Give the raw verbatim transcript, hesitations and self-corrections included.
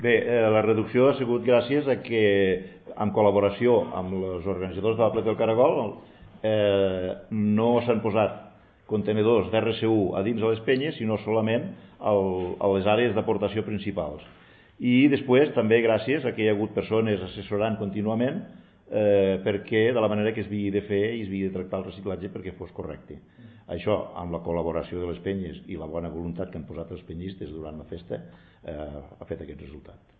Bé, eh, la reducció ha sigut gràcies a que, en col·laboració amb els organitzadors de la Plec del Caragol, eh, no s'han posat contenidors d'R C U a dins de les penyes, sinó solament al, a les àrees d'aportació principals. I després també gràcies a que hi ha hagut persones assessorant contínuament eh, perquè de la manera que es havia de fer i es havia de tractar el reciclatge perquè fos correcte. Això, amb la col·laboració de les penyes i la bona voluntat que han posat els penyistes durant la festa, eh, ha fet aquest resultat.